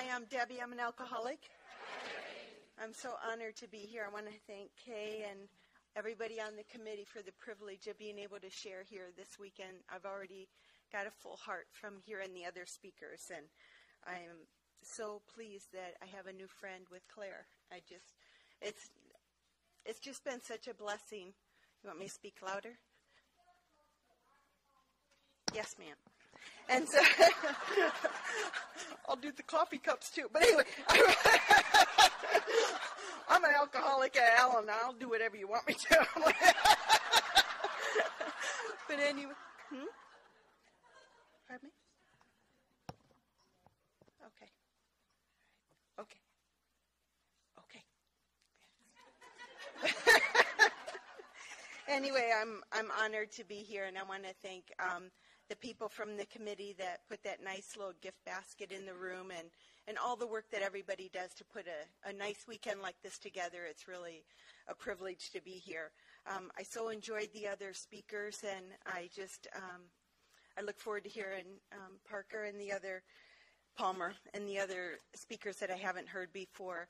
Hi, I'm Debbie. I'm an alcoholic. I'm so honored to be here. I want to thank Kay and everybody on the committee for the privilege of being able to share here this weekend. I've already got a full heart from hearing the other speakers, and I am so pleased that I have a new friend with Claire. It's just been such a blessing. You want me to speak louder? Yes, ma'am. And so I'll do the coffee cups too. But anyway, I'm an alcoholic at Allen. I'll do whatever you want me to. But anyway, pardon me? Okay. Anyway, I'm honored to be here, and I want to thank the people from the committee that put that nice little gift basket in the room, and all the work that everybody does to put a nice weekend like this together. It's really a privilege to be here. I so enjoyed the other speakers, and I look forward to hearing Parker and the other Palmer and the other speakers that I haven't heard before.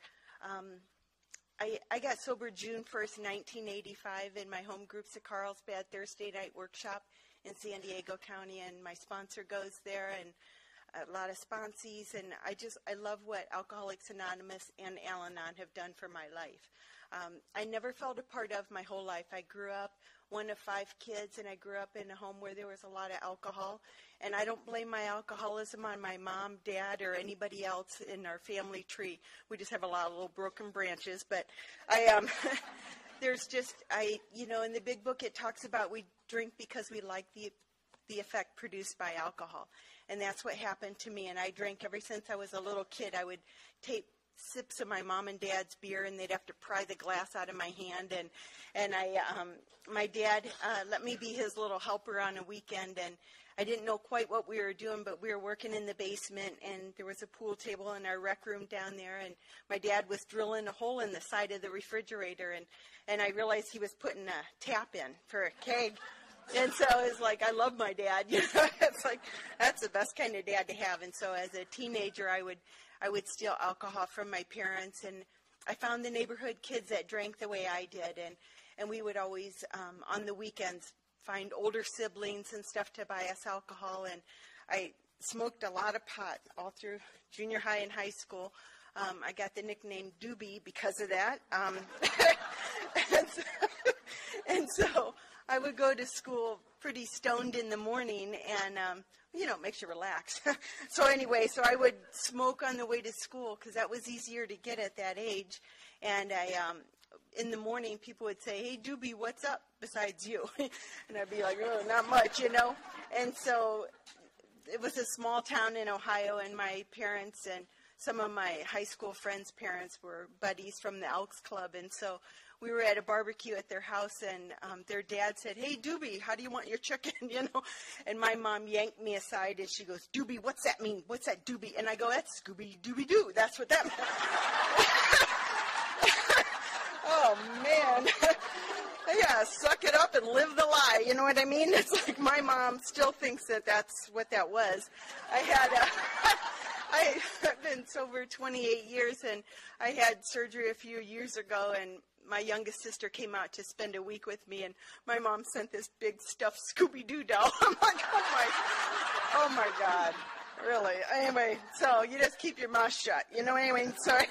I got sober June 1st, 1985 in my home groups at Carlsbad Thursday night workshop in San Diego County, and my sponsor goes there, and a lot of sponsees, and I love what Alcoholics Anonymous and Al-Anon have done for my life. I never felt a part of my whole life. I grew up one of 5 kids, and I grew up in a home where there was a lot of alcohol, and I don't blame my alcoholism on my mom, dad, or anybody else in our family tree. We just have a lot of little broken branches, but there's just, in the big book it talks about we drink because we like the effect produced by alcohol, and that's what happened to me. And I drank ever since I was a little kid. I would take sips of my mom and dad's beer, and they'd have to pry the glass out of my hand, and my dad let me be his little helper on a weekend, and I didn't know quite what we were doing, but we were working in the basement, and there was a pool table in our rec room down there, and my dad was drilling a hole in the side of the refrigerator, and I realized he was putting a tap in for a keg. And so it's like, I love my dad. It's like, that's the best kind of dad to have. And so as a teenager, I would steal alcohol from my parents, and I found the neighborhood kids that drank the way I did, and we would always, on the weekends, find older siblings and stuff to buy us alcohol, and I smoked a lot of pot all through junior high and high school. I got the nickname Doobie because of that. And so I would go to school pretty stoned in the morning, and, it makes you relax. So I would smoke on the way to school because that was easier to get at that age. And in the morning, people would say, "Hey, Doobie, what's up besides you?" And I'd be like, "Oh, not much, And so it was a small town in Ohio, and my parents and some of my high school friends' parents were buddies from the Elks Club, and so we were at a barbecue at their house, and their dad said, "Hey, Doobie, how do you want your chicken?" And my mom yanked me aside, and she goes, "Doobie, what's that mean? What's that, Doobie?" And I go, "That's Scooby-Dooby-Doo. That's what that means." Oh, man. Yeah, suck it up and live the lie. You know what I mean? It's like my mom still thinks that that's what that was. I've been sober 28 years, and I had surgery a few years ago, and my youngest sister came out to spend a week with me, and my mom sent this big stuffed Scooby-Doo doll. I'm like, oh my God, really? Anyway, so you just keep your mouth shut, anyway, sorry.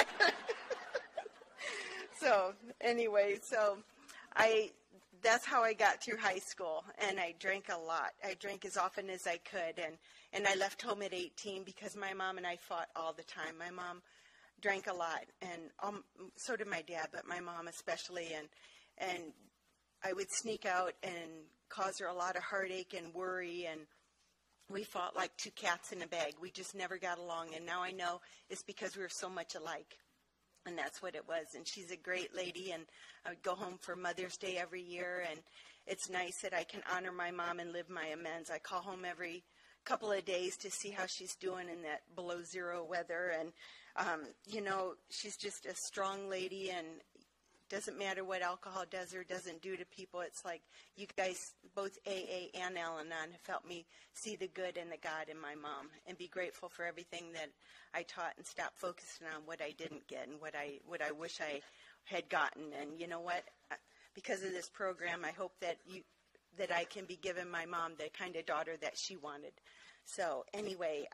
So that's how I got through high school, and I drank a lot. I drank as often as I could, and I left home at 18 because my mom and I fought all the time. My mom drank a lot, and so did my dad, but my mom especially, and I would sneak out and cause her a lot of heartache and worry, and we fought like 2 cats in a bag. We just never got along, and now I know it's because we were so much alike. And that's what it was. And she's a great lady, and I would go home for Mother's Day every year, and it's nice that I can honor my mom and live my amends. I call home every couple of days to see how she's doing in that below zero weather, and she's just a strong lady, and doesn't matter what alcohol does or doesn't do to people. It's like you guys, both AA and Al-Anon, have helped me see the good and the God in my mom and be grateful for everything that I taught and stop focusing on what I didn't get and what I wish I had gotten. And you know what? Because of this program, I hope that I can be giving my mom the kind of daughter that she wanted. So anyway,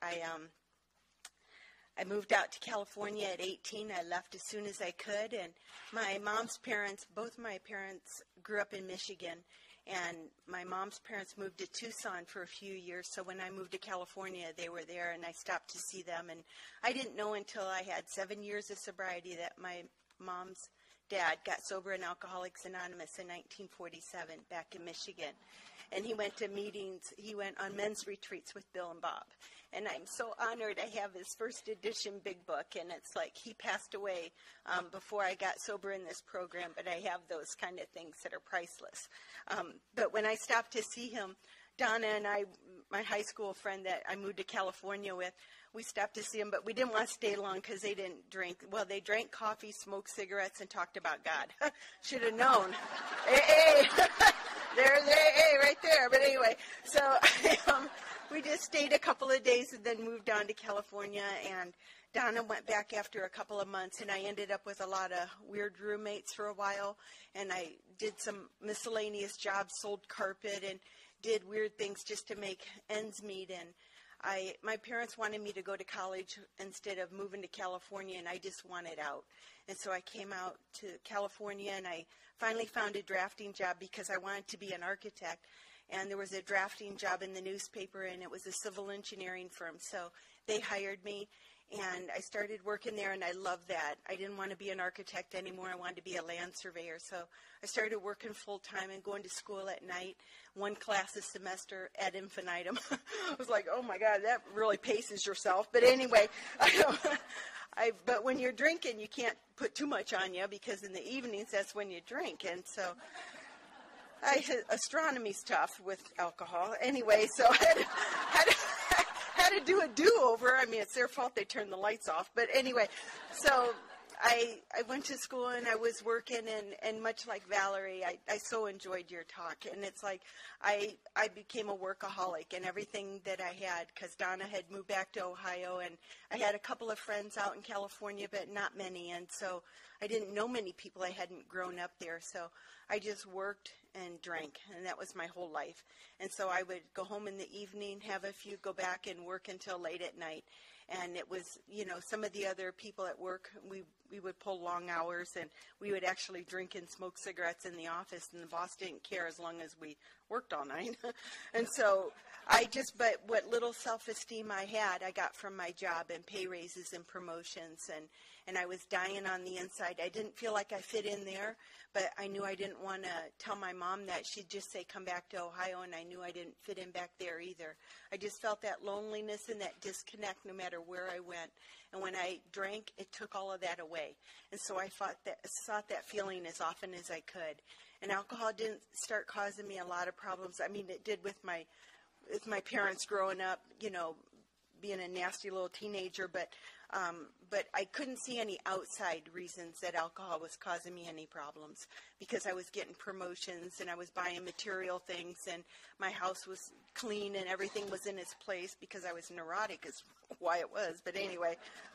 I moved out to California at 18. I left as soon as I could, and my mom's parents, both my parents grew up in Michigan, and my mom's parents moved to Tucson for a few years, so when I moved to California, they were there, and I stopped to see them, and I didn't know until I had 7 years of sobriety that my mom's dad got sober in Alcoholics Anonymous in 1947 back in Michigan. And he went to meetings, he went on men's retreats with Bill and Bob. And I'm so honored I have his first edition big book. And it's like he passed away before I got sober in this program, but I have those kind of things that are priceless. But when I stopped to see him, Donna and I, my high school friend that I moved to California with, we stopped to see him, but we didn't want to stay long because they didn't drink. Well, they drank coffee, smoked cigarettes, and talked about God. Should have known. Hey, there's AA right there. But anyway, so we just stayed a couple of days and then moved on to California. And Donna went back after a couple of months, and I ended up with a lot of weird roommates for a while. And I did some miscellaneous jobs, sold carpet, and did weird things just to make ends meet. And my parents wanted me to go to college instead of moving to California, and I just wanted out. And so I came out to California, and I finally found a drafting job because I wanted to be an architect. And there was a drafting job in the newspaper, and it was a civil engineering firm. So they hired me, and I started working there, and I loved that. I didn't want to be an architect anymore. I wanted to be a land surveyor. So I started working full-time and going to school at night, one class a semester ad infinitum. I was like, oh, my God, that really paces yourself. But anyway, but when you're drinking, you can't put too much on you because in the evenings, that's when you drink. And so astronomy's tough with alcohol. Anyway, so I had to do a do-over. I mean, it's their fault they turned the lights off. But anyway, so I went to school and I was working, and much like Valerie, I so enjoyed your talk. And it's like I became a workaholic, and everything that I had, because Donna had moved back to Ohio, and I had a couple of friends out in California, but not many. And so I didn't know many people. I hadn't grown up there. So I just worked and drank, and that was my whole life. And so I would go home in the evening, have a few, go back and work until late at night. And it was, some of the other people at work, we would pull long hours, and we would actually drink and smoke cigarettes in the office, and the boss didn't care as long as we worked all night. And so but what little self-esteem I had, I got from my job and pay raises and promotions, and I was dying on the inside. I didn't feel like I fit in there, but I knew I didn't want to tell my mom that. She'd just say, come back to Ohio, and I knew I didn't fit in back there either. I just felt that loneliness and that disconnect no matter where I went. And when I drank, it took all of that away. And so I sought that feeling as often as I could. And alcohol didn't start causing me a lot of problems. I mean, it did with my parents growing up, being a nasty little teenager, but I couldn't see any outside reasons that alcohol was causing me any problems, because I was getting promotions and I was buying material things, and my house was clean and everything was in its place because I was neurotic is why it was. But anyway,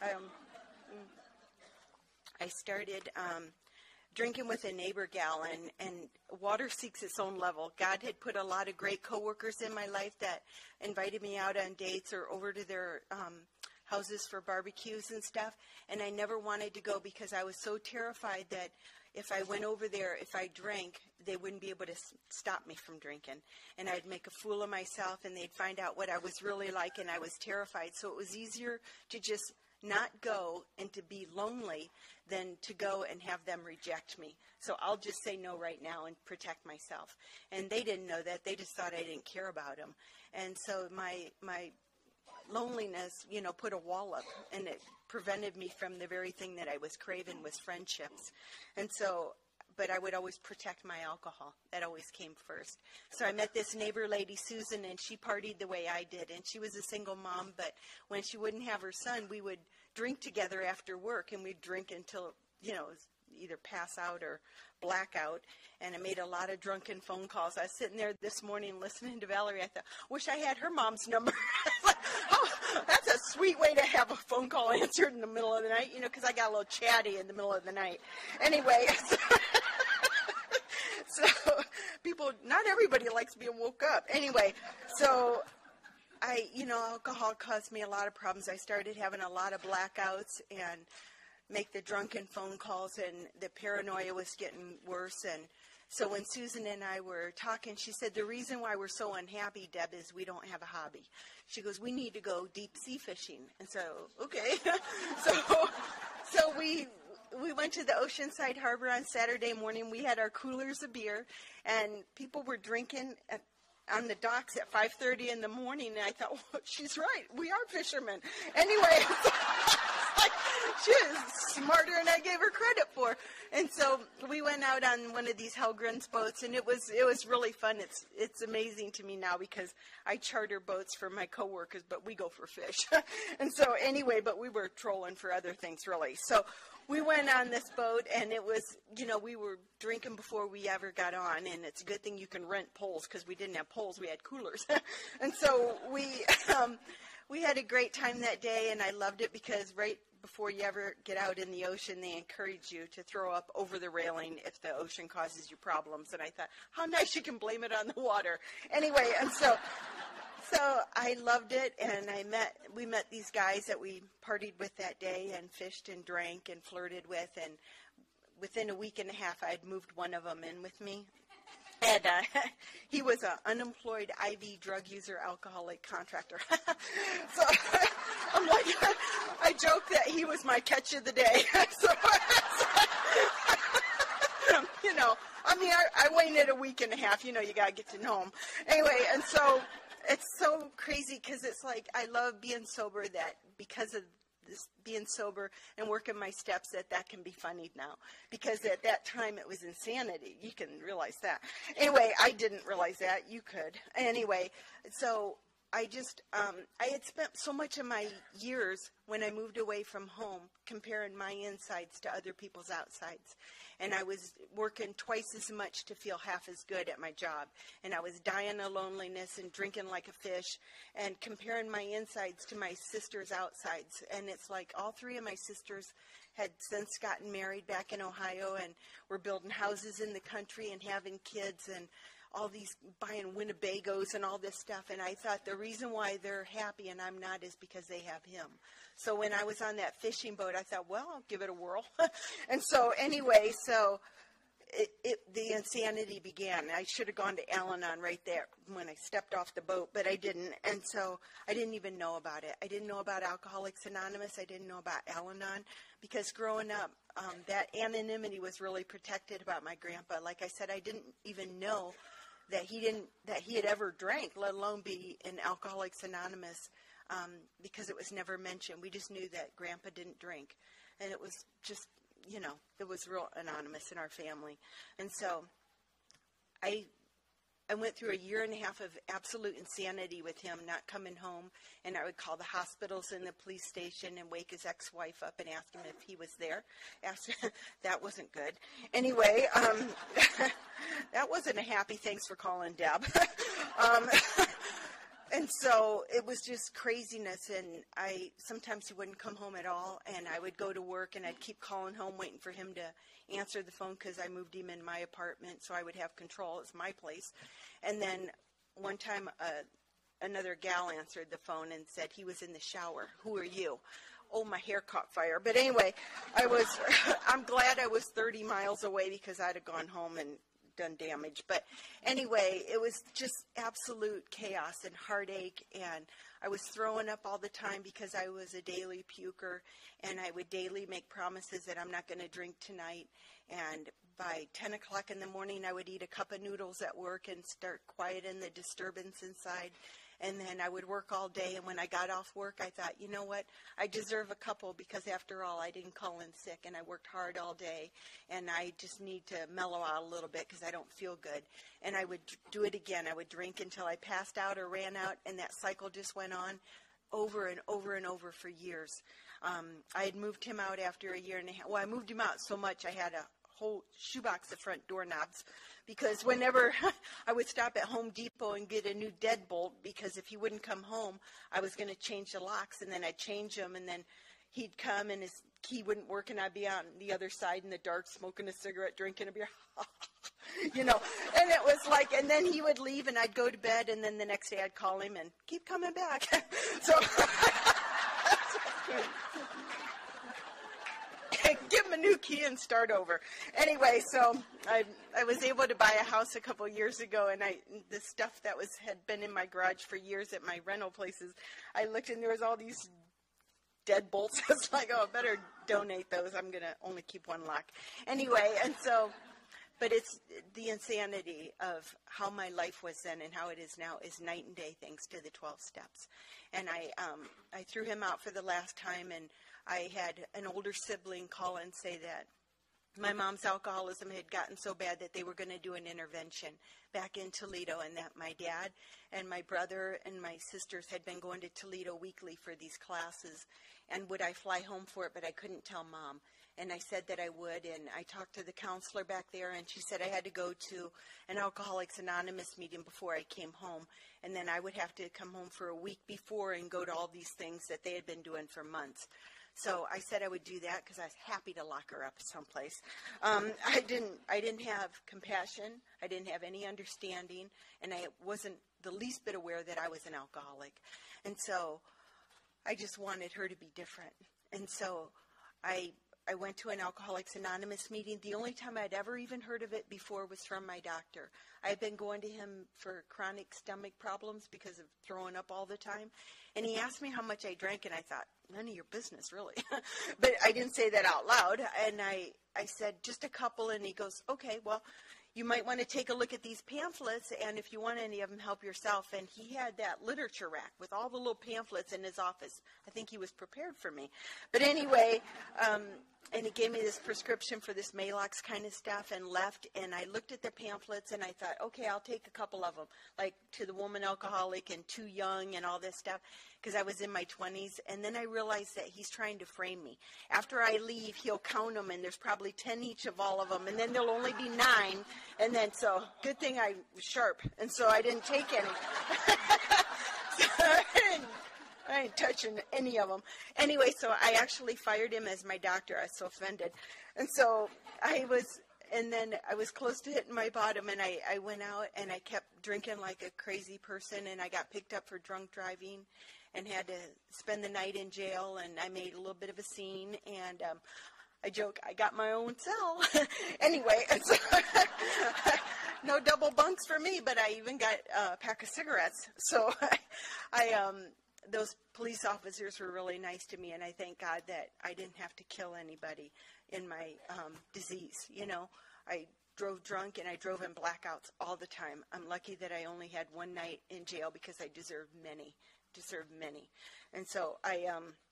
I started drinking with a neighbor gal, and water seeks its own level. God had put a lot of great coworkers in my life that invited me out on dates or over to their houses for barbecues and stuff, and I never wanted to go because I was so terrified that if I went over there, if I drank, they wouldn't be able to stop me from drinking, and I'd make a fool of myself, and they'd find out what I was really like, and I was terrified. So it was easier to just not go and to be lonely than to go and have them reject me. So I'll just say no right now and protect myself. And they didn't know that. They just thought I didn't care about them. And so my loneliness, put a wall up, and it prevented me from the very thing that I was craving, was friendships. And so, but I would always protect my alcohol. That always came first. So I met this neighbor lady, Susan, and she partied the way I did. And she was a single mom, but when she wouldn't have her son, we would drink together after work, and we'd drink until, either pass out or black out, and I made a lot of drunken phone calls. I was sitting there this morning listening to Valerie. I thought, wish I had her mom's number. Oh, that's a sweet way to have a phone call answered in the middle of the night, because I got a little chatty in the middle of the night. Anyway, so people, not everybody likes being woke up. Anyway, so alcohol caused me a lot of problems. I started having a lot of blackouts and make the drunken phone calls, and the paranoia was getting worse. And so when Susan and I were talking, she said, the reason why we're so unhappy, Deb, is we don't have a hobby. She goes, we need to go deep sea fishing. And so, okay. so we went to the Oceanside Harbor on Saturday morning. We had our coolers of beer, and people were drinking on the docks at 5:30 in the morning. And I thought, well, she's right. We are fishermen. Anyway, she is smarter than I gave her credit for. And so we went out on one of these Hellgrens boats, and it was really fun. It's amazing to me now because I charter boats for my coworkers, but we go for fish. And so anyway, but we were trolling for other things, really. So we went on this boat, and it was, we were drinking before we ever got on, and it's a good thing you can rent poles because we didn't have poles, we had coolers. And so we had a great time that day, and I loved it because right before you ever get out in the ocean, they encourage you to throw up over the railing if the ocean causes you problems. And I thought, how nice you can blame it on the water. Anyway, and so I loved it, and we met these guys that we partied with that day and fished and drank and flirted with, and within a week and a half, I had moved one of them in with me. And he was an unemployed IV drug user, alcoholic contractor. So I'm like, I joke that he was my catch of the day. I waited a week and a half. You got to get to know him. Anyway, and so it's so crazy because it's like I love being sober, that because of this being sober and working my steps, that can be funny now, because at that time it was insanity. You can realize that. Anyway, I didn't realize that. You could. Anyway, so I had spent so much of my years when I moved away from home comparing my insides to other people's outsides. And I was working twice as much to feel half as good at my job. And I was dying of loneliness and drinking like a fish and comparing my insides to my sister's outsides. And it's like all three of my sisters had since gotten married back in Ohio and were building houses in the country and having kids and all these buying Winnebagos and all this stuff. And I thought the reason why they're happy and I'm not is because they have him. So when I was on that fishing boat, I thought, well, I'll give it a whirl. And so anyway, the insanity began. I should have gone to Al-Anon right there when I stepped off the boat, but I didn't. And so I didn't even know about it. I didn't know about Alcoholics Anonymous. I didn't know about Al-Anon because growing up, that anonymity was really protected about my grandpa. Like I said, I didn't even know that he had ever drank, let alone be in Alcoholics Anonymous, because it was never mentioned. We just knew that Grandpa didn't drink, and it was just, it was real anonymous in our family. And so I went through a year and a half of absolute insanity with him, not coming home, and I would call the hospitals and the police station and wake his ex-wife up and ask him if he was there. That wasn't good. Anyway, that wasn't a happy thanks for calling, Deb. And so it was just craziness, and sometimes he wouldn't come home at all, and I would go to work, and I'd keep calling home waiting for him to answer the phone because I moved him in my apartment so I would have control. It's my place. And then one time another gal answered the phone and said he was in the shower. Who are you? Oh, my hair caught fire. But anyway, I'm glad I was 30 miles away because I'd have gone home and done damage. But anyway, it was just absolute chaos and heartache, and I was throwing up all the time because I was a daily puker, and I would daily make promises that I'm not going to drink tonight, and by 10 o'clock in the morning I would eat a cup of noodles at work and start quieting the disturbance inside. And then I would work all day, and when I got off work, I thought, you know what, I deserve a couple because, after all, I didn't call in sick, and I worked hard all day, and I just need to mellow out a little bit because I don't feel good. And I would do it again. I would drink until I passed out or ran out, and that cycle just went on over and over and over for years. I had moved him out after a year and a half. Well, I moved him out so much I had a whole shoebox of front doorknobs, because whenever I would stop at Home Depot and get a new deadbolt, because if he wouldn't come home, I was going to change the locks, and then I'd change them, and then he'd come and his key wouldn't work, and I'd be on the other side in the dark smoking a cigarette, drinking a beer, you know, and it was like, and then he would leave and I'd go to bed, and then the next day I'd call him and keep coming back. So give him a new key and start over. Anyway, so I was able to buy a house a couple years ago, and the stuff that had been in my garage for years at my rental places, I looked and there was all these deadbolts. I was like, oh, I better donate those. I'm going to only keep one lock. Anyway, and so, but it's the insanity of how my life was then and how it is now is night and day thanks to the 12 steps. And I threw him out for the last time, and I had an older sibling call and say that my mom's alcoholism had gotten so bad that they were going to do an intervention back in Toledo, and that my dad and my brother and my sisters had been going to Toledo weekly for these classes, and would I fly home for it, but I couldn't tell Mom. And I said that I would, and I talked to the counselor back there, and she said I had to go to an Alcoholics Anonymous meeting before I came home, and then I would have to come home for a week before and go to all these things that they had been doing for months. So I said I would do that because I was happy to lock her up someplace. I didn't have compassion. I didn't have any understanding, and I wasn't the least bit aware that I was an alcoholic. And so I just wanted her to be different. And so I went to an Alcoholics Anonymous meeting. The only time I'd ever even heard of it before was from my doctor. I had been going to him for chronic stomach problems because of throwing up all the time. And he asked me how much I drank, and I thought, none of your business, really. But I didn't say that out loud. And I said, just a couple. And he goes, okay, well, you might want to take a look at these pamphlets, and if you want any of them, help yourself. And he had that literature rack with all the little pamphlets in his office. I think he was prepared for me. But anyway, and he gave me this prescription for this Maalox kind of stuff and left. And I looked at the pamphlets, and I thought, okay, I'll take a couple of them, like To the Woman Alcoholic and Too Young and all this stuff, because I was in my 20s. And then I realized that he's trying to frame me. After I leave, he'll count them, and there's probably 10 each of all of them, and then there'll only be 9. And then, so, good thing I was sharp, and so I didn't take any. So I ain't touching any of them. Anyway, so I actually fired him as my doctor. I was so offended. And so and then I was close to hitting my bottom, and I went out, and I kept drinking like a crazy person, and I got picked up for drunk driving and had to spend the night in jail, and I made a little bit of a scene, and I joke, I got my own cell. Anyway, so no double bunks for me, but I even got a pack of cigarettes. So those police officers were really nice to me, and I thank God that I didn't have to kill anybody in my disease. You know, I drove drunk, and I drove in blackouts all the time. I'm lucky that I only had one night in jail because I deserved many. And so I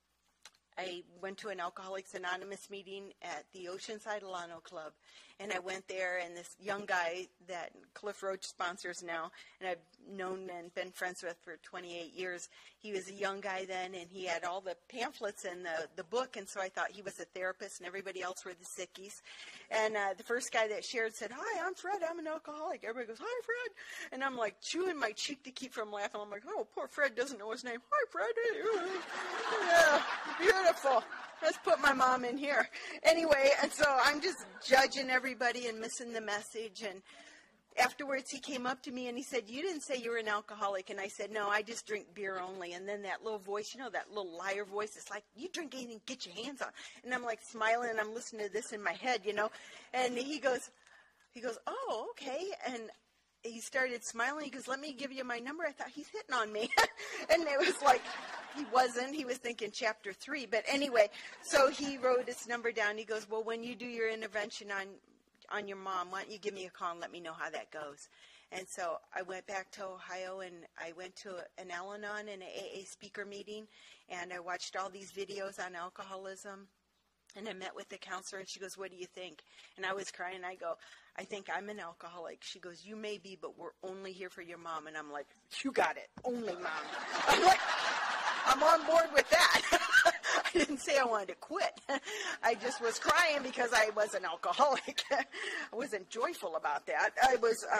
went to an Alcoholics Anonymous meeting at the Oceanside Alano Club, and I went there, and this young guy that Cliff Roach sponsors now, and I've known and been friends with for 28 years, he was a young guy then, and he had all the pamphlets and the book, and so I thought he was a therapist, and everybody else were the sickies. And the first guy that shared said, hi, I'm Fred, I'm an alcoholic. Everybody goes, hi, Fred. And I'm like chewing my cheek to keep from laughing. I'm like, oh, poor Fred doesn't know his name. Hi, Fred. Yeah, beautiful. Let's put my mom in here. Anyway, and so I'm just judging everybody and missing the message. And afterwards, he came up to me and he said, you didn't say you were an alcoholic. And I said, no, I just drink beer only. And then that little voice, you know, that little liar voice, it's like, you drink anything, get your hands on. And I'm like smiling, and I'm listening to this in my head, you know. And he goes, oh, okay. And he started smiling. He goes, let me give you my number. I thought, he's hitting on me. And it was like, he wasn't. He was thinking chapter 3. But anyway, so he wrote his number down. He goes, well, when you do your intervention on your mom, why don't you give me a call and let me know how that goes. And so I went back to Ohio, and I went to an Al-Anon and an AA speaker meeting, and I watched all these videos on alcoholism. And I met with the counselor, and she goes, what do you think? And I was crying. I go, I think I'm an alcoholic. She goes, you may be, but we're only here for your mom. And I'm like, you got it. Only mom. I'm like, I'm on board with that. I didn't say I wanted to quit. I just was crying because I was an alcoholic. I wasn't joyful about that. I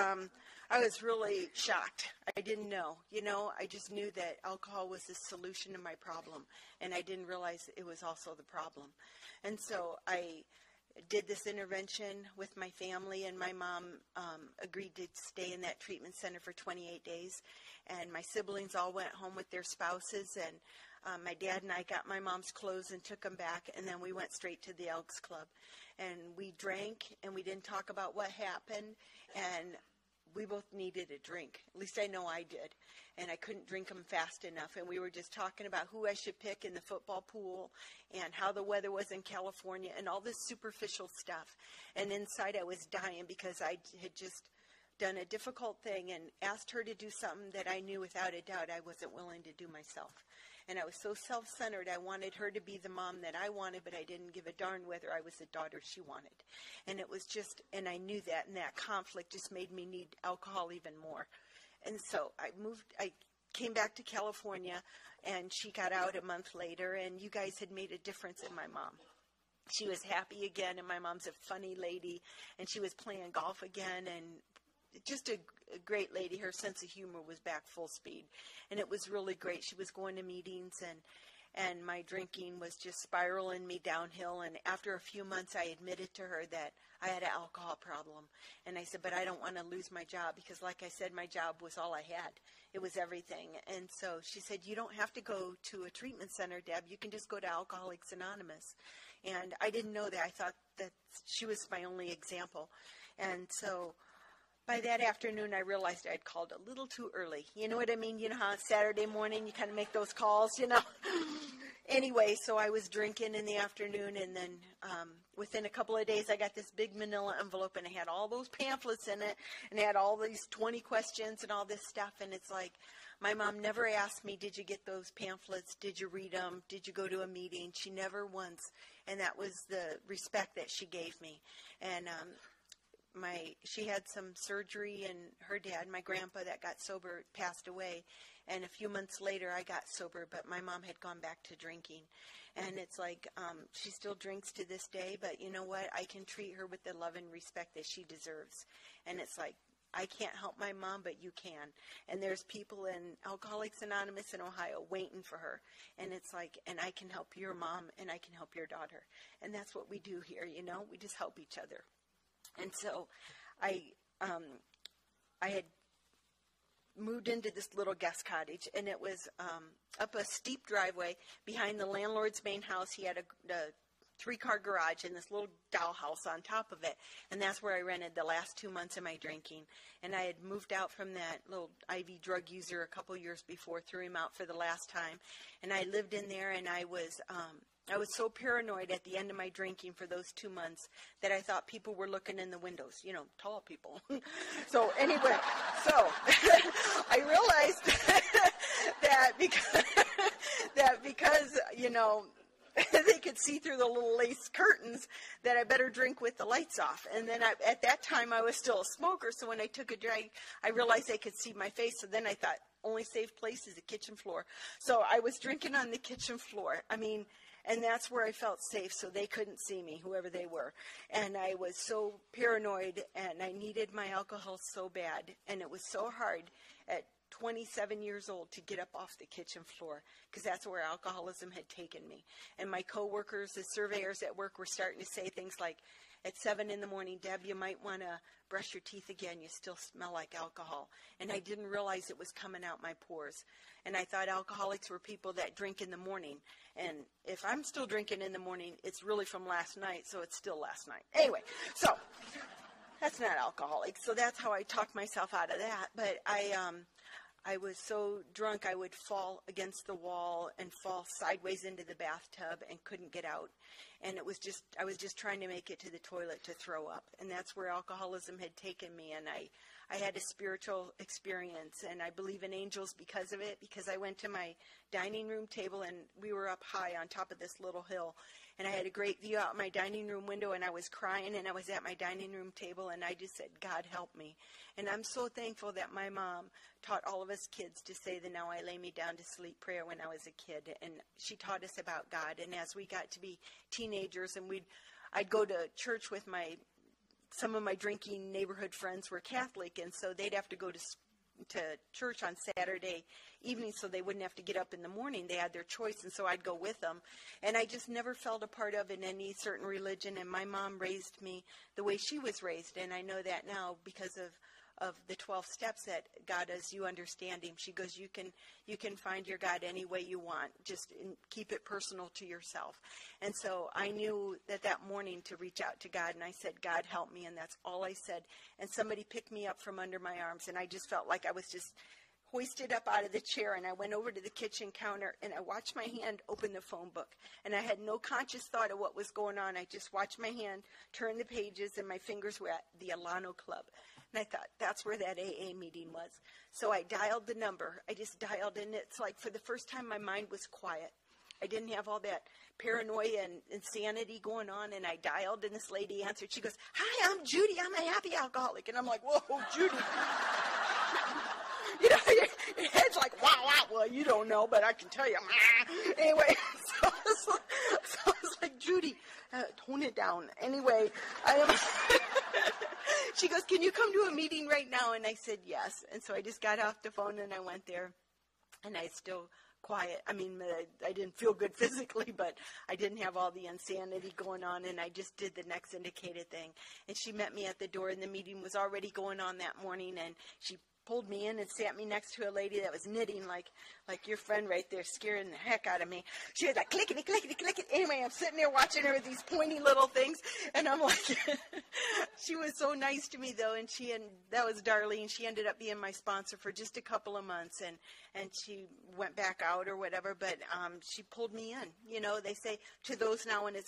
was really shocked. I didn't know. I just knew that alcohol was the solution to my problem, and I didn't realize it was also the problem. And so I did this intervention with my family, and my mom agreed to stay in that treatment center for 28 days. And my siblings all went home with their spouses, and my dad and I got my mom's clothes and took them back, and then we went straight to the Elks Club. And we drank, and we didn't talk about what happened, and we both needed a drink. At least I know I did. And I couldn't drink them fast enough. And we were just talking about who I should pick in the football pool and how the weather was in California and all this superficial stuff. And inside I was dying because I had just done a difficult thing and asked her to do something that I knew without a doubt I wasn't willing to do myself. And I was so self-centered. I wanted her to be the mom that I wanted, but I didn't give a darn whether I was the daughter she wanted. And it was just, and I knew that, and that conflict just made me need alcohol even more. And so I came back to California, and she got out a month later, and you guys had made a difference in my mom. She was happy again, and my mom's a funny lady, and she was playing golf again, and just a great lady. Her sense of humor was back full speed, and it was really great. She was going to meetings, and my drinking was just spiraling me downhill. And after a few months, I admitted to her that I had an alcohol problem. And I said, but I don't want to lose my job because, like I said, my job was all I had. It was everything. And so she said, you don't have to go to a treatment center, Deb. You can just go to Alcoholics Anonymous. And I didn't know that. I thought that she was my only example. And so by that afternoon, I realized I'd called a little too early. You know what I mean? You know how on Saturday morning you kind of make those calls, Anyway, so I was drinking in the afternoon, and then within a couple of days, I got this big manila envelope, and it had all those pamphlets in it, and it had all these 20 questions and all this stuff, and it's like, my mom never asked me, did you get those pamphlets? Did you read them? Did you go to a meeting? She never once, and that was the respect that she gave me. And she had some surgery, and her dad, my grandpa that got sober, passed away. And a few months later, I got sober, but my mom had gone back to drinking. And it's like, she still drinks to this day, but you know what? I can treat her with the love and respect that she deserves. And it's like, I can't help my mom, but you can. And there's people in Alcoholics Anonymous in Ohio waiting for her. And it's like, and I can help your mom, and I can help your daughter. And that's what we do here, We just help each other. And so I had moved into this little guest cottage, and it was up a steep driveway behind the landlord's main house. He had a 3-car garage and this little dollhouse on top of it, and that's where I rented the last 2 months of my drinking. And I had moved out from that little IV drug user a couple years before, threw him out for the last time, and I lived in there, and I was so paranoid at the end of my drinking for those 2 months that I thought people were looking in the windows, tall people. So anyway, I realized that because they could see through the little lace curtains, that I better drink with the lights off. And then at that time, I was still a smoker, so when I took a drag, I realized they could see my face. So then I thought, only safe place is the kitchen floor. So I was drinking on the kitchen floor. And that's where I felt safe, so they couldn't see me, whoever they were. And I was so paranoid, and I needed my alcohol so bad. And it was so hard at 27 years old to get up off the kitchen floor, because that's where alcoholism had taken me. And my coworkers, the surveyors at work, were starting to say things like, at 7 in the morning, Deb, you might want to brush your teeth again. You still smell like alcohol. And I didn't realize it was coming out my pores. And I thought alcoholics were people that drink in the morning. And if I'm still drinking in the morning, it's really from last night, so it's still last night. Anyway, so that's not alcoholic. So that's how I talked myself out of that. But I was so drunk I would fall against the wall and fall sideways into the bathtub and couldn't get out. And I was just trying to make it to the toilet to throw up. And that's where alcoholism had taken me. And I had a spiritual experience, and I believe in angels because of it, because I went to my dining room table, and we were up high on top of this little hill, and I had a great view out my dining room window, and I was crying, and I was at my dining room table, and I just said, God, help me. And I'm so thankful that my mom taught all of us kids to say the Now I Lay Me Down to Sleep prayer when I was a kid, and she taught us about God. And as we got to be teenagers, and I'd go to church with some of my drinking neighborhood friends were Catholic, and so they'd have to go to church on Saturday evening so they wouldn't have to get up in the morning. They had their choice, and so I'd go with them. And I just never felt a part of in any certain religion, and my mom raised me the way she was raised, and I know that now because of the 12 steps that God, as you understand him, she goes, you can find your God any way you want. Just keep it personal to yourself. And so I knew that morning to reach out to God, and I said, God, help me, and that's all I said. And somebody picked me up from under my arms, and I just felt like I was just hoisted up out of the chair, and I went over to the kitchen counter, and I watched my hand open the phone book, and I had no conscious thought of what was going on. I just watched my hand turn the pages, and my fingers were at the Alano Club. And I thought, that's where that AA meeting was. So I dialed the number. I just dialed, and it's like for the first time my mind was quiet. I didn't have all that paranoia and insanity going on, and I dialed, and this lady answered. She goes, hi, I'm Judy. I'm a happy alcoholic. And I'm like, whoa, Judy. You know, your head's like, wow, wow. Well, you don't know, but I can tell you. Anyway, so I was like, Judy, tone it down. Anyway, she goes, can you come to a meeting right now? And I said, yes. And so I just got off the phone, and I went there, and I still quiet. I mean, I didn't feel good physically, but I didn't have all the insanity going on, and I just did the next indicated thing. And she met me at the door, and the meeting was already going on that morning, and she pulled me in and sat me next to a lady that was knitting like your friend right there, scaring the heck out of me. She was like, clickety, clickety, clickety. Anyway, I'm sitting there watching her with these pointy little things, and I'm like, she was so nice to me, though, and that was Darlene. She ended up being my sponsor for just a couple of months, and she went back out or whatever, but she pulled me in. You know, they say, to those now in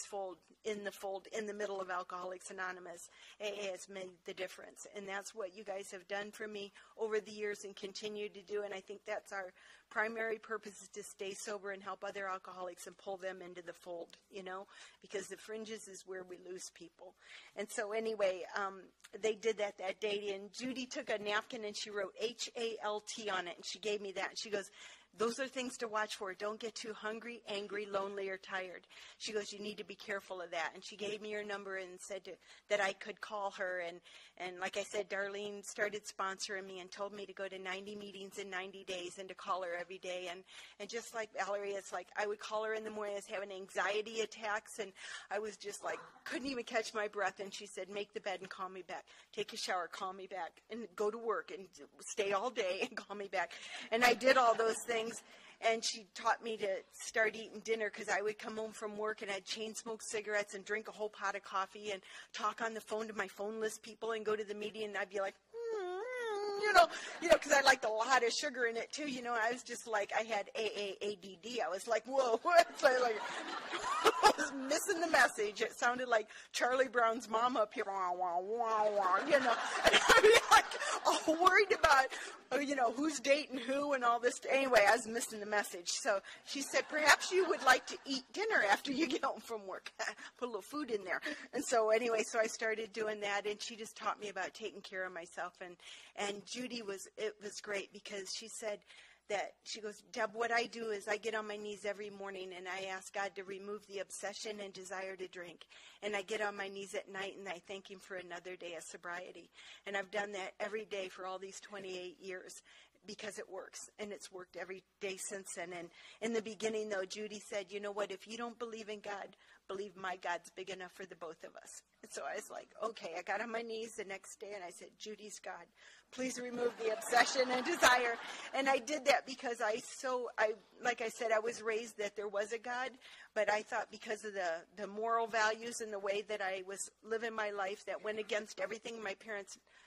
the middle of Alcoholics Anonymous, AA has made the difference, and that's what you guys have done for me over the years and continue to do, and I think that's our primary purpose, is to stay sober and help other alcoholics and pull them into the fold, you know, because the fringes is where we lose people. And so anyway, they did that day, and Judy took a napkin and she wrote HALT on it, and she gave me that, and she goes, those are things to watch for. Don't get too hungry, angry, lonely, or tired. She goes, you need to be careful of that. And she gave me her number and said that I could call her. And like I said, Darlene started sponsoring me and told me to go to 90 meetings in 90 days and to call her every day. And just like Valerie, it's like I would call her in the morning. I was having anxiety attacks, and I was just like, couldn't even catch my breath. And she said, make the bed and call me back. Take a shower, call me back. And go to work and stay all day and call me back. And I did all those things. And she taught me to start eating dinner, because I would come home from work and I'd chain smoke cigarettes and drink a whole pot of coffee and talk on the phone to my phone list people and go to the meeting, and I'd be like, you know, because I liked a lot of sugar in it too. You know, I was just like, I had AAADD. I was like, whoa, what? So like, I was missing the message. It sounded like Charlie Brown's mom up here, wah, wah, wah, wah, you know. And I'd be like, all worried about, you know, who's dating who and all this. Anyway, I was missing the message. So she said, perhaps you would like to eat dinner after you get home from work. Put a little food in there. And so anyway, so I started doing that, and she just taught me about taking care of myself. And Judy was great, because she said that, she goes, Deb, what I do is I get on my knees every morning and I ask God to remove the obsession and desire to drink. And I get on my knees at night and I thank him for another day of sobriety. And I've done that every day for all these 28 years. Because it works, and it's worked every day since then. And in the beginning, though, Judy said, you know what, if you don't believe in God, believe my God's big enough for the both of us. And so I was like, okay, I got on my knees the next day, and I said, Judy's God, please remove the obsession and desire. And I did that because like I said, I was raised that there was a God, but I thought because of the moral values and the way that I was living my life that went against everything my parents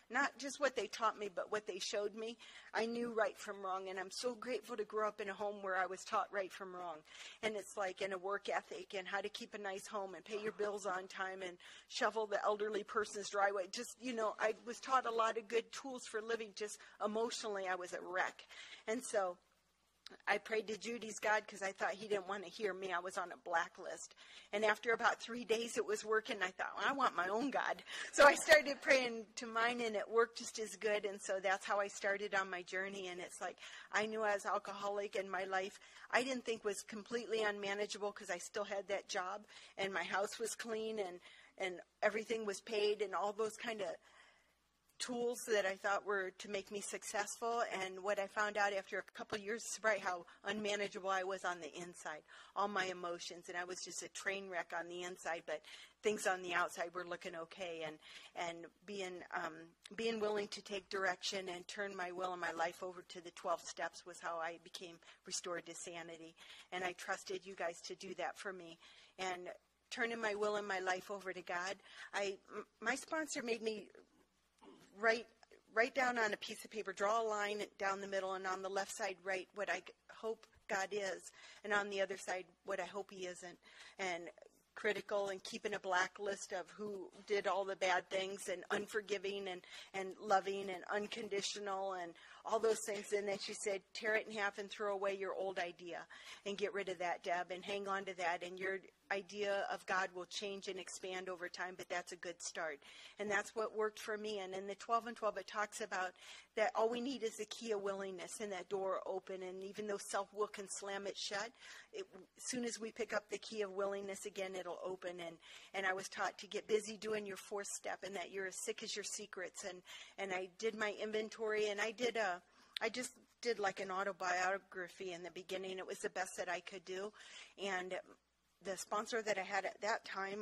not just what they taught me, but what they showed me. I knew right from wrong, and I'm so grateful to grow up in a home where I was taught right from wrong. And it's like in a work ethic and how to keep a nice home and pay your bills on time and shovel the elderly person's driveway. Just, I was taught a lot of good tools for living. Just emotionally, I was a wreck. And so I prayed to Judy's God because I thought he didn't want to hear me. I was on a blacklist. And after about 3 days it was working, I thought, well, I want my own God. So I started praying to mine, and it worked just as good. And so that's how I started on my journey. And it's like I knew I was alcoholic, and my life I didn't think was completely unmanageable because I still had that job, and my house was clean, and everything was paid, and all those kind of tools that I thought were to make me successful. And what I found out after a couple of years of sobriety, how unmanageable I was on the inside, all my emotions, and I was just a train wreck on the inside, but things on the outside were looking okay. And being willing to take direction and turn my will and my life over to the 12 steps was how I became restored to sanity. And I trusted you guys to do that for me. And turning my will and my life over to God, my sponsor made me write down on a piece of paper, draw a line down the middle, and on the left side write what I hope God is, and on the other side what I hope he isn't. And critical and keeping a blacklist of who did all the bad things, and unforgiving and loving and unconditional and all those things. And then she said, tear it in half and throw away your old idea and get rid of that, Deb, and hang on to that. And your idea of God will change and expand over time, but that's a good start. And that's what worked for me. And in the 12 and 12, it talks about that all we need is the key of willingness and that door open. And even though self-will can slam it shut, as soon as we pick up the key of willingness again, it'll open. And I was taught to get busy doing your fourth step, and that you're as sick as your secrets. And I did my inventory, and I just did like an autobiography in the beginning. It was the best that I could do. And the sponsor that I had at that time,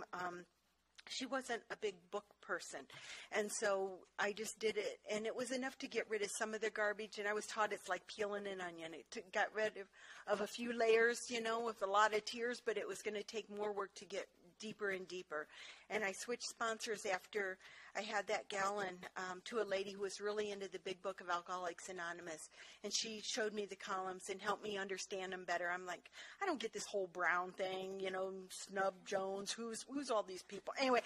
she wasn't a big book person. And so I just did it, and it was enough to get rid of some of the garbage. And I was taught it's like peeling an onion. It got rid of a few layers, with a lot of tears, but it was going to take more work to get deeper and deeper. And I switched sponsors after I had that gallon to a lady who was really into the big book of Alcoholics Anonymous. And she showed me the columns and helped me understand them better. I'm like, I don't get this whole Brown thing, Snub Jones, who's all these people. Anyway,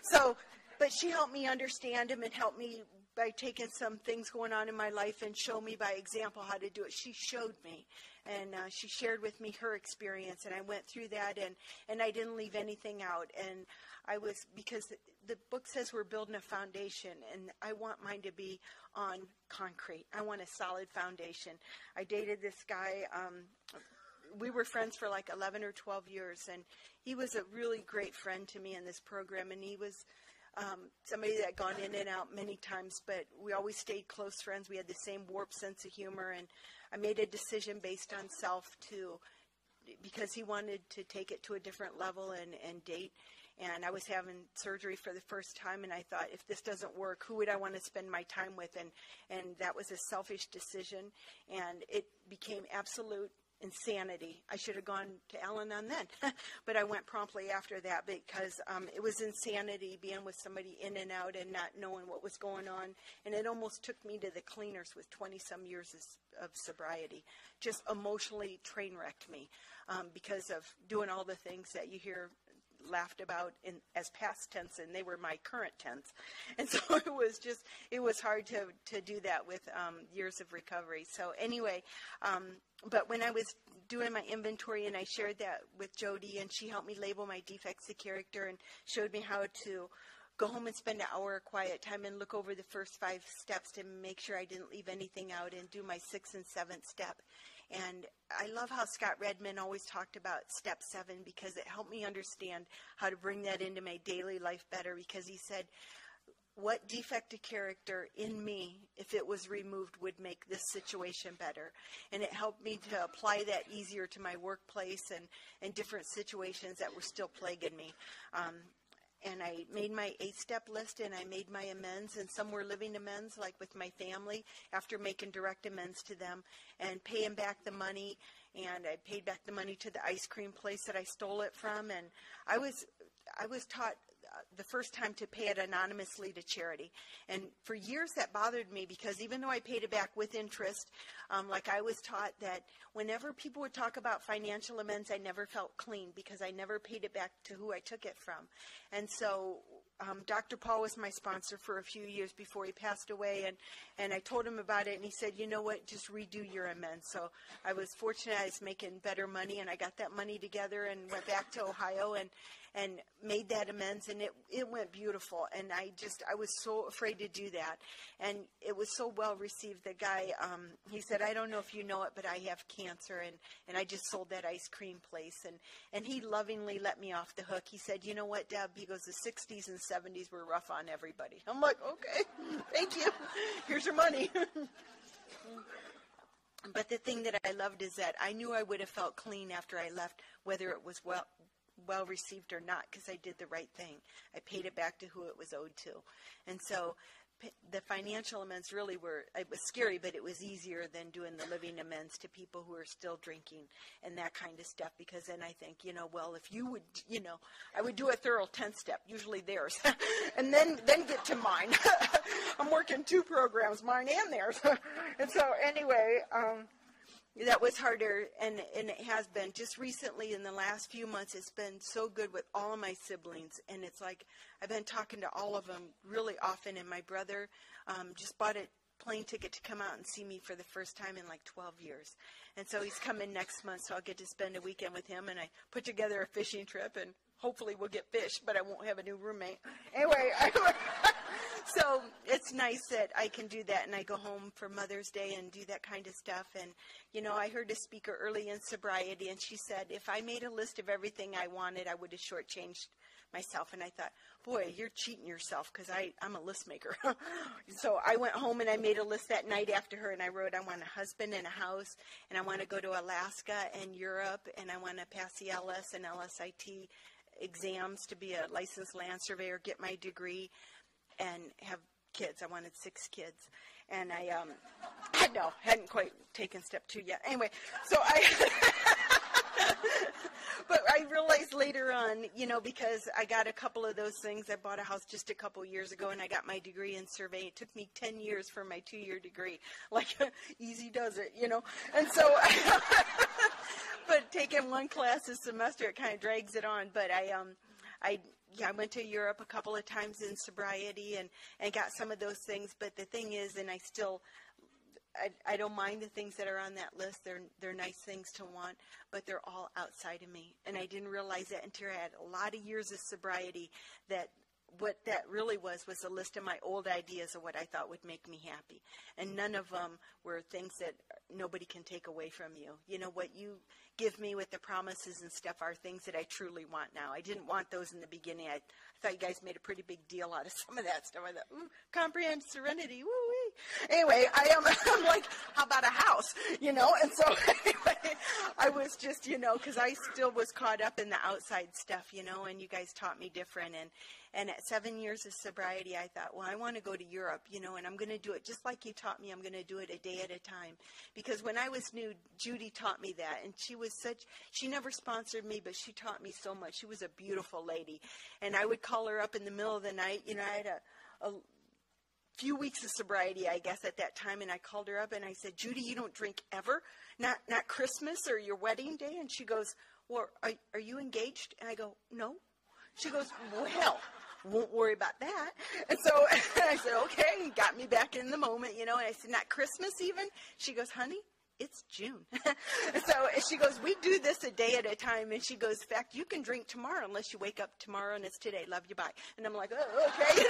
but she helped me understand them and helped me by taking some things going on in my life and show me by example how to do it. She showed me, and she shared with me her experience, and I went through that, and I didn't leave anything out. And because the book says we're building a foundation, and I want mine to be on concrete. I want a solid foundation. I dated this guy, we were friends for like 11 or 12 years, and he was a really great friend to me in this program, and he was somebody that had gone in and out many times, but we always stayed close friends. We had the same warped sense of humor, and I made a decision based on self because he wanted to take it to a different level and date. And I was having surgery for the first time, and I thought, if this doesn't work, who would I want to spend my time with? And that was a selfish decision, and it became absolute insanity. I should have gone to Al-Anon then, but I went promptly after that because it was insanity being with somebody in and out and not knowing what was going on. And it almost took me to the cleaners with 20-some years of sobriety. Just emotionally train wrecked me because of doing all the things that you hear laughed about as past tense, and they were my current tense. And so it was hard to do that with years of recovery. So anyway, but when I was doing my inventory, and I shared that with Jody, and she helped me label my defects of character and showed me how to go home and spend an hour of quiet time and look over the first 5 steps to make sure I didn't leave anything out, and do my 6th and 7th step. And I love how Scott Redmond always talked about step 7, because it helped me understand how to bring that into my daily life better, because he said, what defect of character in me, if it was removed, would make this situation better? And it helped me to apply that easier to my workplace and different situations that were still plaguing me. And I made my 8-step list, and I made my amends, and some were living amends, like with my family, after making direct amends to them and paying back the money. And I paid back the money to the ice cream place that I stole it from. And I was taught the first time to pay it anonymously to charity. And for years that bothered me because even though I paid it back with interest, like I was taught that whenever people would talk about financial amends, I never felt clean because I never paid it back to who I took it from. And so Dr. Paul was my sponsor for a few years before he passed away, and I told him about it, and he said, you know what, just redo your amends. So I was fortunate. I was making better money, and I got that money together and went back to Ohio and made that amends, and it went beautiful. And I was so afraid to do that, and it was so well received. The guy, he said, I don't know if you know it, but I have cancer, and I just sold that ice cream place, and he lovingly let me off the hook. He said, you know what, Deb, he goes, the 60s and 70s were rough on everybody. I'm like, okay, thank you. Here's your money. But the thing that I loved is that I knew I would have felt clean after I left, whether it was well received or not, because I did the right thing. I paid it back to who it was owed to. And so the financial amends really it was scary, but it was easier than doing the living amends to people who are still drinking and that kind of stuff, because then I think, well, if you would, I would do a thorough 10-step, usually theirs, and then get to mine. I'm working 2 programs, mine and theirs. And so anyway, that was harder, and it has been. Just recently, in the last few months, it's been so good with all of my siblings, and it's like I've been talking to all of them really often, and my brother just bought a plane ticket to come out and see me for the first time in like 12 years. And so he's coming next month, so I'll get to spend a weekend with him, and I put together a fishing trip, and hopefully we'll get fish, but I won't have a new roommate. Anyway, so it's nice that I can do that, and I go home for Mother's Day and do that kind of stuff. And, I heard a speaker early in sobriety, and she said, if I made a list of everything I wanted, I would have shortchanged myself. And I thought, boy, you're cheating yourself, because I'm a list maker. So I went home and I made a list that night after her, and I wrote, I want a husband and a house, and I want to go to Alaska and Europe, and I want to pass the LS and LSIT exams to be a licensed land surveyor, get my degree, and have kids. I wanted 6 kids. And I hadn't quite taken step 2 yet. Anyway, so but I realized later on, because I got a couple of those things. I bought a house just a couple years ago, and I got my degree in surveying. It took me 10 years for my 2-year degree. Like, easy does it, And so, but taking one class a semester, it kind of drags it on. But I went to Europe a couple of times in sobriety and got some of those things. But the thing is, and I don't mind the things that are on that list. They're nice things to want, but they're all outside of me. And I didn't realize that until I had a lot of years of sobriety, that what that really was a list of my old ideas of what I thought would make me happy. And none of them were things that nobody can take away from you. What you give me with the promises and stuff are things that I truly want now. I didn't want those in the beginning. I thought you guys made a pretty big deal out of some of that stuff. I thought, ooh, comprehend serenity, woo-wee. Anyway, I'm like, how about a house? And so anyway, I was just, because I still was caught up in the outside stuff, and you guys taught me different. And at 7 years of sobriety, I thought, well, I want to go to Europe, and I'm going to do it just like you taught me. I'm going to do it a day at a time. Because when I was new, Judy taught me that. And she never sponsored me, but she taught me so much. She was a beautiful lady. And I would call her up in the middle of the night. I had a few weeks of sobriety, I guess, at that time. And I called her up and I said, Judy, you don't drink ever? Not Christmas or your wedding day? And she goes, well, are you engaged? And I go, no. She goes, well, won't worry about that. And so I said, okay, got me back in the moment, and I said, not Christmas even? She goes, honey, it's June. And so she goes, we do this a day at a time. And she goes, in fact, you can drink tomorrow unless you wake up tomorrow and it's today. Love you, bye. And I'm like, oh, okay.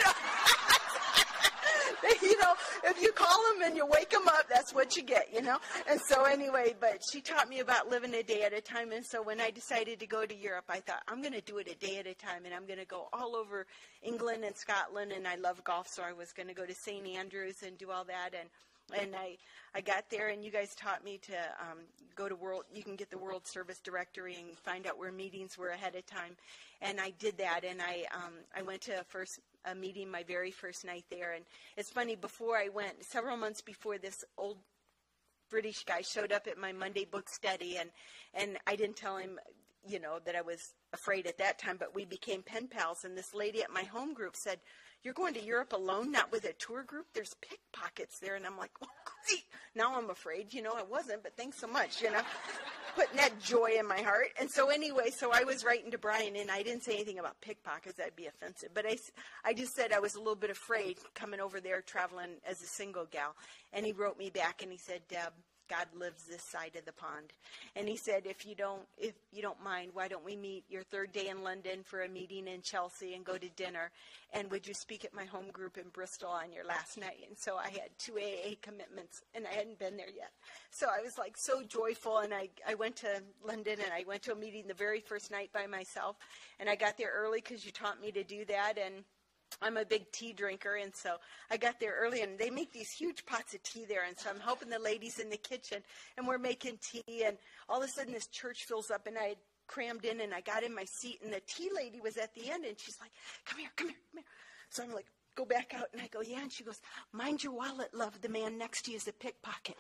If you call them and you wake them up, that's what you get, And so anyway, but she taught me about living a day at a time. And so when I decided to go to Europe, I thought, I'm going to do it a day at a time. And I'm going to go all over England and Scotland. And I love golf, so I was going to go to St. Andrews and do all that. And I got there, and you guys taught me to go to you can get the World Service Directory and find out where meetings were ahead of time. And I did that, and I went to a meeting my very first night there. And it's funny, before I went, several months before, this old British guy showed up at my Monday book study, and I didn't tell him that I was afraid at that time, but we became pen pals. And this lady at my home group said, "You're going to Europe alone, not with a tour group? There's pickpockets there." And I'm like, "Oh, great." Now I'm afraid, I wasn't, but thanks so much, putting that joy in my heart. And so anyway, so I was writing to Brian, and I didn't say anything about pickpockets. That'd be offensive. But I just said I was a little bit afraid coming over there traveling as a single gal. And he wrote me back, and he said, "Deb, God lives this side of the pond." And he said, if you don't mind, why don't we meet your third day in London for a meeting in Chelsea and go to dinner? And would you speak at my home group in Bristol on your last night? And so I had 2 AA commitments, and I hadn't been there yet. So I was like so joyful, and I went to London, and I went to a meeting the very first night by myself. And I got there early because you taught me to do that, and I'm a big tea drinker, and so I got there early, and they make these huge pots of tea there, and so I'm helping the ladies in the kitchen, and we're making tea, and all of a sudden this church fills up, and I had crammed in, and I got in my seat, and the tea lady was at the end, and she's like, come here, come here, come here. So I'm like, go back out, and I go, yeah, and she goes, mind your wallet, love, the man next to you is a pickpocket.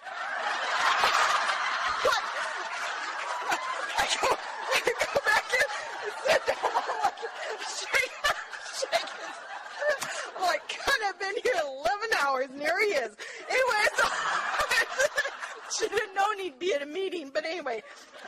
What? I go back in and sit down, I'm like, God, I've been here 11 hours, and there he is. Anyway, so should have known he'd be at a meeting, but anyway,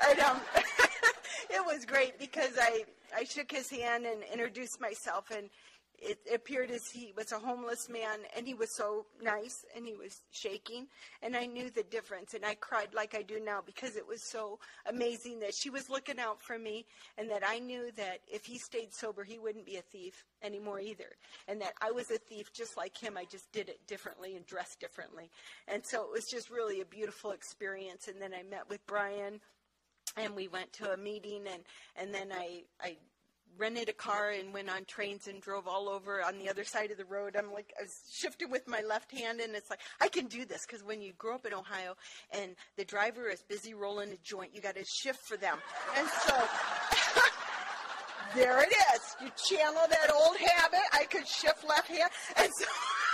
it was great because I shook his hand and introduced myself, and it appeared as he was a homeless man, and he was so nice, and he was shaking, and I knew the difference, and I cried like I do now because it was so amazing that she was looking out for me, and that I knew that if he stayed sober, he wouldn't be a thief anymore either, and that I was a thief just like him. I just did it differently and dressed differently, and so it was just really a beautiful experience. And then I met with Brian, and we went to a meeting, and then I rented a car and went on trains and drove all over on the other side of the road. I was shifting with my left hand, and it's like, I can do this, because when you grow up in Ohio and the driver is busy rolling a joint, you got to shift for them. And so there it is. You channel that old habit. I could shift left hand, and so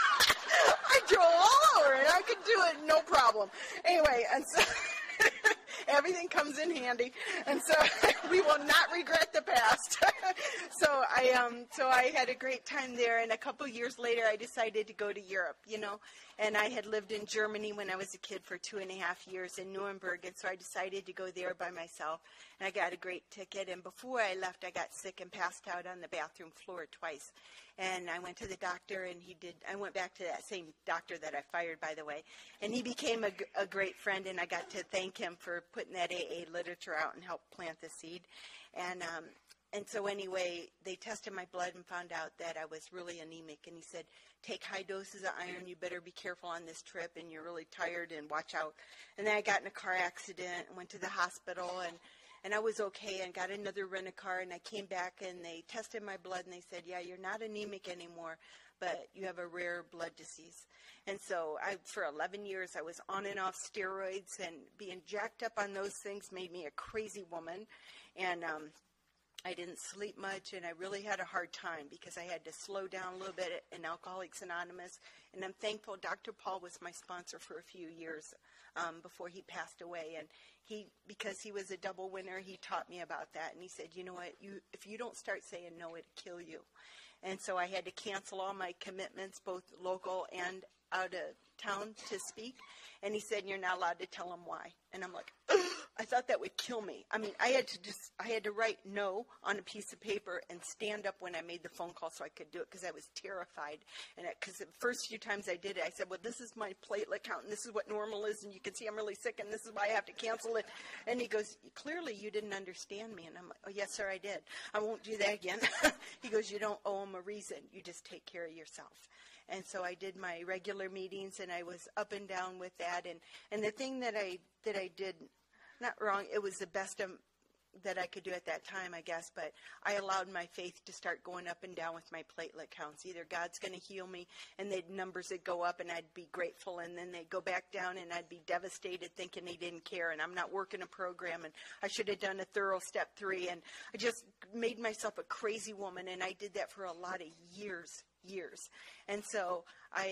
I drove all over, and I could do it no problem. Anyway, and so everything comes in handy, and so we will not regret the past. So I had a great time there, and a couple years later, I decided to go to Europe, and I had lived in Germany when I was a kid for 2.5 years in Nuremberg, and so I decided to go there by myself, and I got a great ticket, and before I left, I got sick and passed out on the bathroom floor twice. And I went to the doctor, and I went back to that same doctor that I fired, by the way, and he became a great friend, and I got to thank him for putting that AA literature out and helped plant the seed. And so anyway, they tested my blood and found out that I was really anemic, and he said, take high doses of iron, you better be careful on this trip, and you're really tired, and watch out. And then I got in a car accident and went to the hospital, and I was okay, and got another rent-a-car, and I came back, and they tested my blood, and they said, yeah, you're not anemic anymore, but you have a rare blood disease. And so for 11 years, I was on and off steroids, and being jacked up on those things made me a crazy woman, and I didn't sleep much, and I really had a hard time because I had to slow down a little bit in Alcoholics Anonymous, and I'm thankful Dr. Paul was my sponsor for a few years before he passed away, and because he was a double winner, he taught me about that, and he said, you know what, if you don't start saying no, it'll kill you. And so I had to cancel all my commitments, both local and out of town, to speak, and he said, you're not allowed to tell him why. And I'm like, I thought that would kill me. I mean, I had to write no on a piece of paper and stand up when I made the phone call so I could do it, because I was terrified. And because the first few times I did it, I said, well, this is my platelet count, and this is what normal is, and you can see I'm really sick, and this is why I have to cancel it. And he goes, clearly you didn't understand me. And I'm like, oh, yes, sir, I did. I won't do that again. He goes, you don't owe him a reason. You just take care of yourself. And so I did my regular meetings, and I was up and down with that. And the thing that I did, not wrong, it was the best that I could do at that time, I guess, but I allowed my faith to start going up and down with my platelet counts. Either God's going to heal me, and the numbers would go up, and I'd be grateful, and then they'd go back down, and I'd be devastated thinking he didn't care, and I'm not working a program, and I should have done a thorough step 3, and I just made myself a crazy woman, and I did that for a lot of years. And so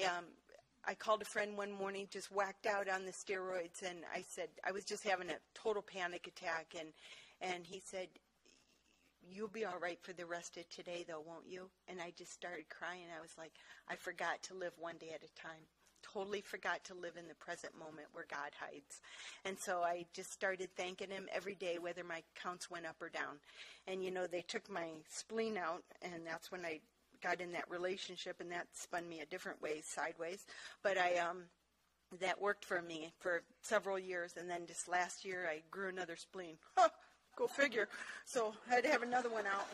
I called a friend one morning, just whacked out on the steroids, and I said, I was just having a total panic attack, and he said, you'll be all right for the rest of today, though, won't you? And I just started crying. I was like, I forgot to live one day at a time. Totally forgot to live in the present moment where God hides. And so I just started thanking him every day, whether my counts went up or down. And, they took my spleen out, and that's when I got in that relationship, and that spun me a different way, sideways. But that worked for me for several years, and then just last year I grew another spleen. Huh, go figure. So I had to have another one out.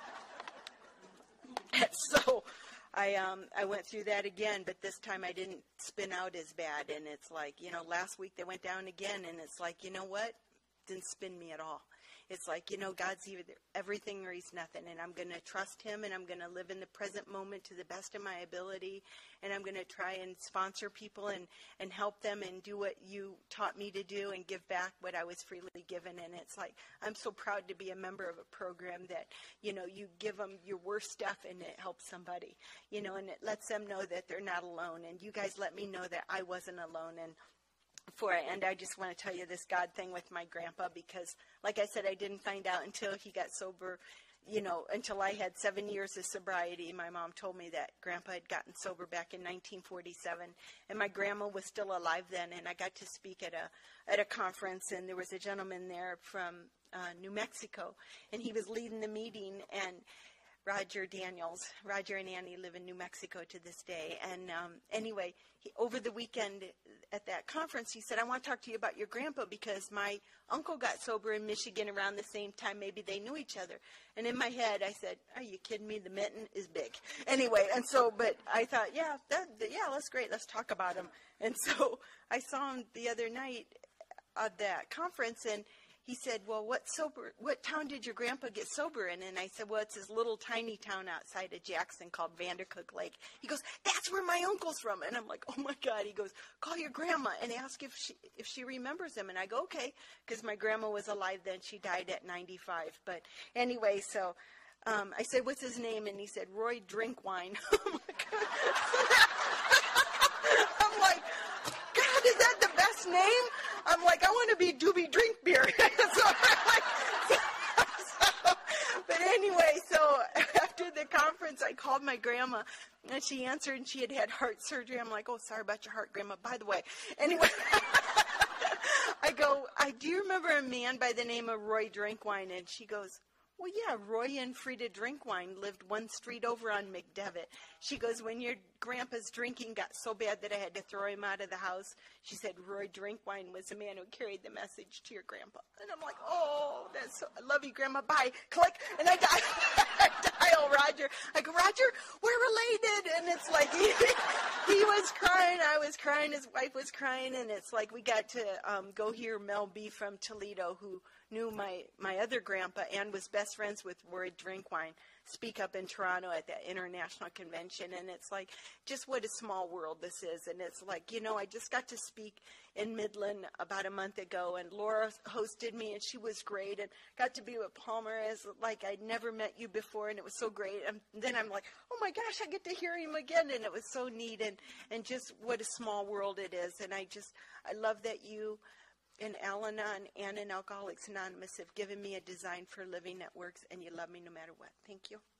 So I went through that again, but this time I didn't spin out as bad. And it's like, last week they went down again, and it's like, you know what? Didn't spin me at all. It's like, God's either everything or he's nothing, and I'm going to trust him, and I'm going to live in the present moment to the best of my ability, and I'm going to try and sponsor people and help them and do what you taught me to do and give back what I was freely given. And it's like, I'm so proud to be a member of a program that, you give them your worst stuff and it helps somebody, and it lets them know that they're not alone. And you guys let me know that I wasn't alone. And before I end, I just want to tell you this God thing with my grandpa, because, like I said, I didn't find out until he got sober, until I had 7 years of sobriety. My mom told me that Grandpa had gotten sober back in 1947, and my grandma was still alive then, and I got to speak at a conference, and there was a gentleman there from New Mexico, and he was leading the meeting, and Roger and Annie live in New Mexico to this day. And anyway, over the weekend at that conference, he said, I want to talk to you about your grandpa, because my uncle got sober in Michigan around the same time. Maybe they knew each other. And in my head, I said, are you kidding me? The mitten is big. Anyway, and so, but I thought, yeah, that's great. Let's talk about him. And so I saw him the other night at that conference, and he said, well, what town did your grandpa get sober in? And I said, well, it's this little tiny town outside of Jackson called Vandercook Lake. He goes, that's where my uncle's from. And I'm like, oh my God. He goes, call your grandma and ask if she remembers him. And I go, okay, because my grandma was alive then. She died at 95. But anyway, so I said, what's his name? And he said, Roy Drinkwine. Oh my God. I'm like, God, is that the best name? I'm like, I want to be Doobie Drink Beer. But anyway, so after the conference, I called my grandma, and she answered, and she had heart surgery. I'm like, oh, sorry about your heart, Grandma. By the way, anyway, I go, do you remember a man by the name of Roy Drinkwine? And she goes, well, yeah, Roy and Frida Drinkwine lived one street over on McDevitt. She goes, when your grandpa's drinking got so bad that I had to throw him out of the house, she said Roy Drinkwine was the man who carried the message to your grandpa. And I'm like, oh, I love you, Grandma, bye. Click, and I dial Roger. I go, Roger, we're related. And it's like, he was crying, I was crying, his wife was crying, and it's like we got to go hear Mel B. from Toledo, who knew my other grandpa and was best friends with Roy Drinkwine, speak up in Toronto at that international convention. And it's like, just what a small world this is. And it's like, I just got to speak in Midland about a month ago, and Laura hosted me, and she was great, and got to be with Palmer as like I'd never met you before, and it was so great. And then I'm like, oh my gosh, I get to hear him again, and it was so neat, and just what a small world it is. And I love that you and Al-Anon and in Alcoholics Anonymous have given me a design for living that works, and you love me no matter what. Thank you.